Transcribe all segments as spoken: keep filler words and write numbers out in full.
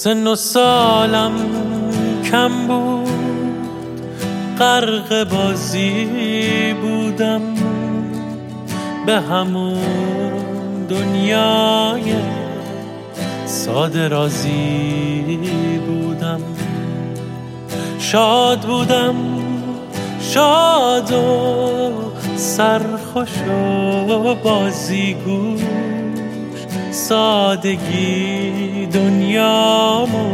سن و سالم کم بود، غرق بازی بودم، به همون دنیای ساده رازی بودم. شاد بودم، شاد و سرخوش و بازیگوش، سادگی دنیامو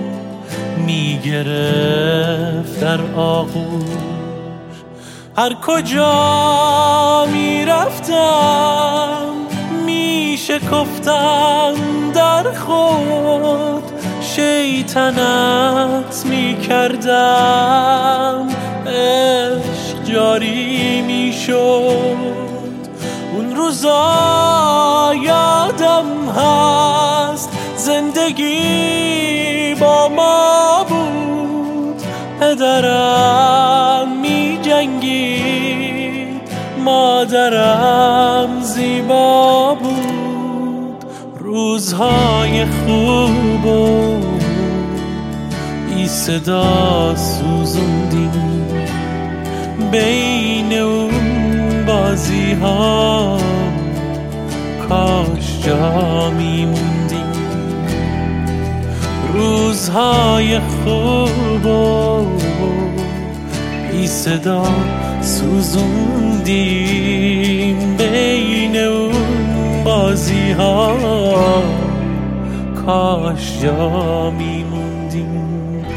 میگرفت در آغوش. هر کجا میرفتم میشکفتم در خود، شیطنت میکردم، عشق جاری میشد. اون روزا یادم هست زندگی با ما بود، پدرم می جنگید، مادرم زیبا بود. روزهای خوب و بی صدا سوزوندیم بین اون بازی ها، کاش جا میموندیم. روزهای خوب و بی صدا سوزوندیم بین اون بازی ها، کاش جا میموندیم.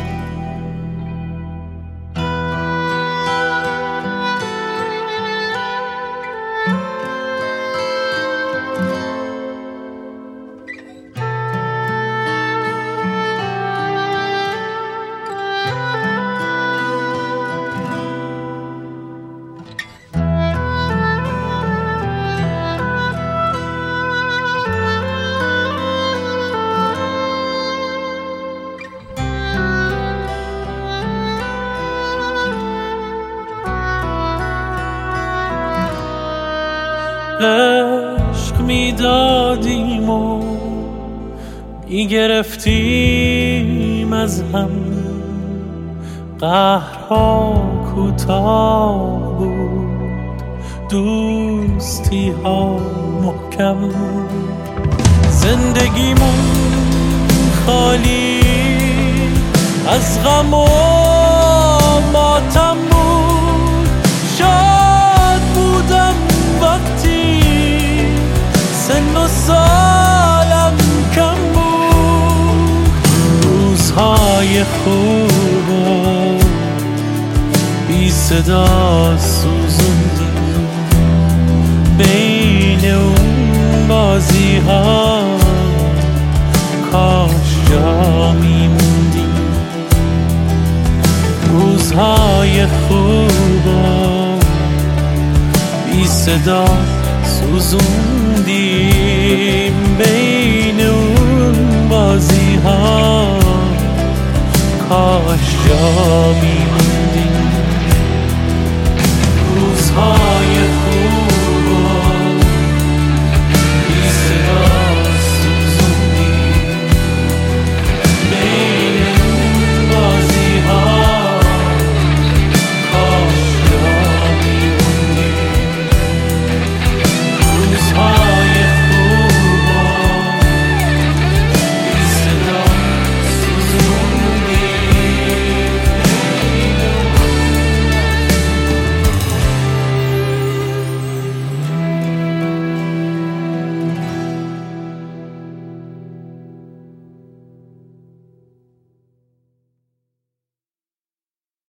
عشق میدادیم و میگرفتیم از هم، قهرها کوتاه بود، دوستی ها محکم. زندگیمون خالی از غم و ماتم بود، شاد بودم وقتی سن و سالم کم بود. روزهای خوب و بی صدا سوزوندیم بین اون بازی ها، کاش جا میموندیم. روزهای خوب و بی صدا سوزوندیم بین اون بازی ها، کاش جا میموندیم.